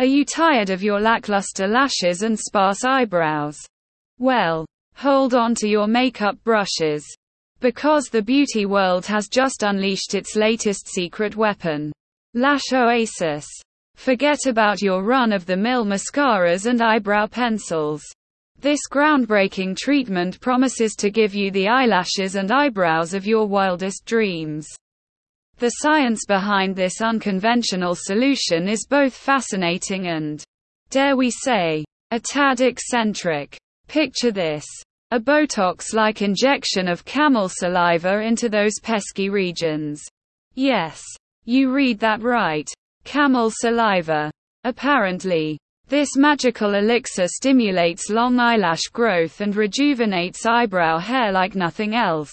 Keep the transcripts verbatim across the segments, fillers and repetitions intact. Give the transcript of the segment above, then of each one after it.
Are you tired of your lackluster lashes and sparse eyebrows? Well, hold on to your makeup brushes. Because the beauty world has just unleashed its latest secret weapon. Lash Oasis. Forget about your run-of-the-mill mascaras and eyebrow pencils. This groundbreaking treatment promises to give you the eyelashes and eyebrows of your wildest dreams. The science behind this unconventional solution is both fascinating and, dare we say, a tad eccentric. Picture this. A Botox-like injection of camel saliva into those pesky regions. Yes, you read that right. Camel saliva. Apparently, this magical elixir stimulates long eyelash growth and rejuvenates eyebrow hair like nothing else.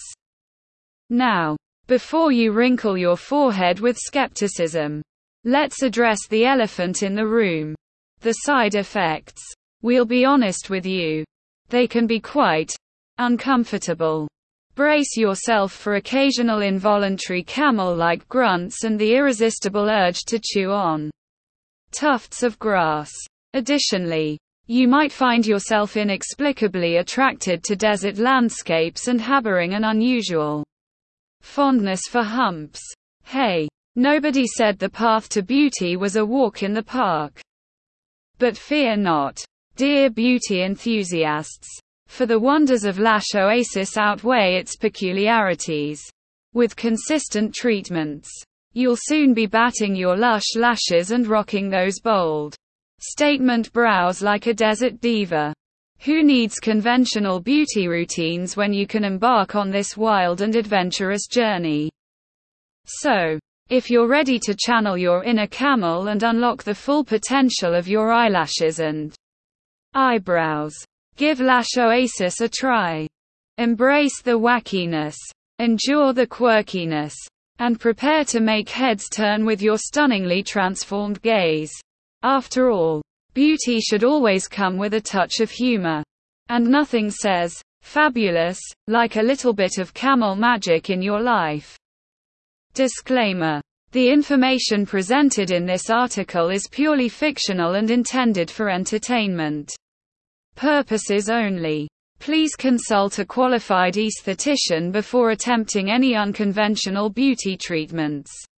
Now, before you wrinkle your forehead with skepticism, let's address the elephant in the room. The side effects. We'll be honest with you. They can be quite uncomfortable. Brace yourself for occasional involuntary camel-like grunts and the irresistible urge to chew on tufts of grass. Additionally, you might find yourself inexplicably attracted to desert landscapes and harboring an unusual fondness for humps. Hey, nobody said the path to beauty was a walk in the park. But fear not, dear beauty enthusiasts, for the wonders of Lash Oasis outweigh its peculiarities. With consistent treatments, you'll soon be batting your lush lashes and rocking those bold statement brows like a desert diva. Who needs conventional beauty routines when you can embark on this wild and adventurous journey? So, if you're ready to channel your inner camel and unlock the full potential of your eyelashes and eyebrows, give Lash Oasis a try. Embrace the wackiness, endure the quirkiness, and prepare to make heads turn with your stunningly transformed gaze. After all, beauty should always come with a touch of humor. And nothing says fabulous like a little bit of camel magic in your life. Disclaimer. The information presented in this article is purely fictional and intended for entertainment purposes only. Please consult a qualified esthetician before attempting any unconventional beauty treatments.